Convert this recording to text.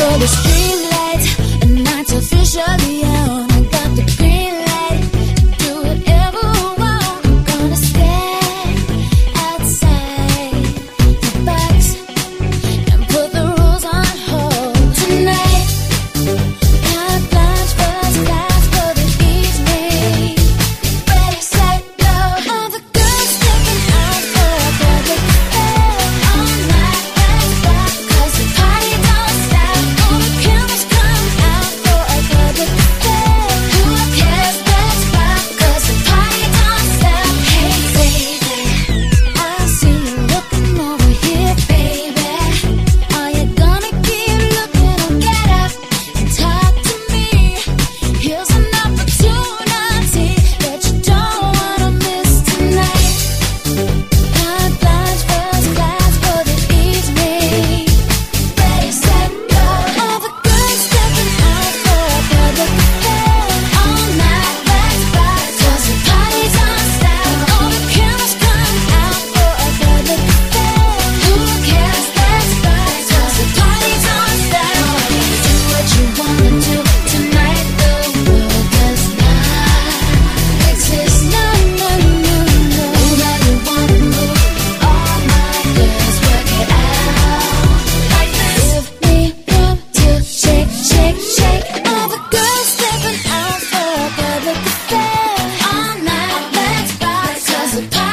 the street lights and nights officially out. I got the green light, do whatever I want. I'm gonna stand outside the box and put the rules on hold tonight. Got plans, first class for the evening. Ready, set, go. All the girls stepping out for a public affair. All night, let's rock, 'cause the party don't stop. All the cameras come out for a public affair. Who cares? Let's rock, 'cause the party don't stop. Hey baby, I see you looking over here, baby. Are you gonna keep looking or get up and talk to me? Here's an opportunity that you don't wanna miss tonight. Got plans, first class for the evening. Ready, set, go. All the girls stepping out for a public affair. All night, let's rock, 'cause the party don't stop. All the cameras come out for a public affair. Who cares? Let's rock, 'cause the party don't stop. Do what you wanna do tonight. The world does not exist. No, no, no, no. Move how you wanna move. All my girls work it out like this. Give me room to shake, shake, shake. All the girls stepping out for a public affair. All night, let's rock, 'cause the party